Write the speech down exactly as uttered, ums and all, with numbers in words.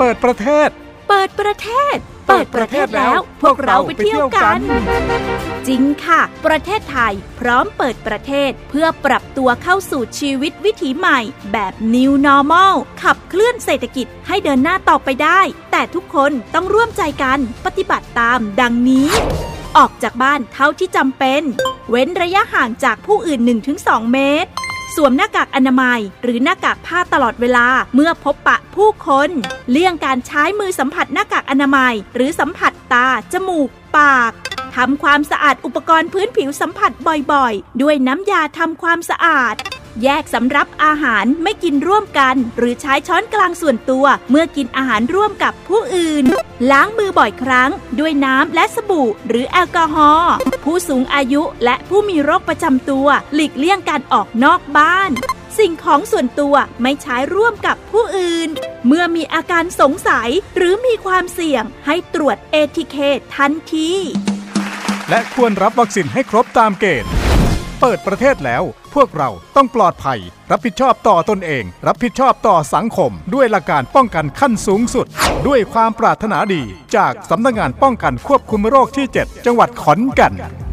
เปิดประเทศเปิดประเทศเปิดประเทศแล้วพวกเราไปเที่ยวกันจริงค่ะประเทศไทยพร้อมเปิดประเทศเพื่อปรับตัวเข้าสู่ชีวิตวิถีใหม่แบบ New Normal ขับเคลื่อนเศรษฐกิจให้เดินหน้าต่อไปได้แต่ทุกคนต้องร่วมใจกันปฏิบัติตามดังนี้ออกจากบ้านเท่าที่จำเป็นเว้นระยะห่างจากผู้อื่น หนึ่งถึงสอง เมตรสวมหน้ากากอนามัยหรือหน้ากากผ้าตลอดเวลาเมื่อพบปะผู้คนเลี่ยงการใช้มือสัมผัสหน้ากากอนามัยหรือสัมผัสตาจมูกปากทำความสะอาดอุปกรณ์พื้นผิวสัมผัสบ่อยๆด้วยน้ำยาทำความสะอาดแยกสำรับอาหารไม่กินร่วมกันหรือใช้ช้อนกลางส่วนตัวเมื่อกินอาหารร่วมกับผู้อื่นล้างมือบ่อยครั้งด้วยน้ำและสบู่หรือแอลกอฮอล์ผู้สูงอายุและผู้มีโรคประจำตัวหลีกเลี่ยงการออกนอกบ้านสิ่งของส่วนตัวไม่ใช้ร่วมกับผู้อื่นเมื่อมีอาการสงสัยหรือมีความเสี่ยงให้ตรวจ เอ ที เค ทันทีและควรรับวัคซีนให้ครบตามเกณฑ์เปิดประเทศแล้วพวกเราต้องปลอดภัยรับผิดชอบต่อตนเองรับผิดชอบต่อสังคมด้วยหลักการป้องกันขั้นสูงสุดด้วยความปรารถนาดีจากสำนักงานป้องกันควบคุมโรคที่เจ็ดจังหวัดขอนแก่น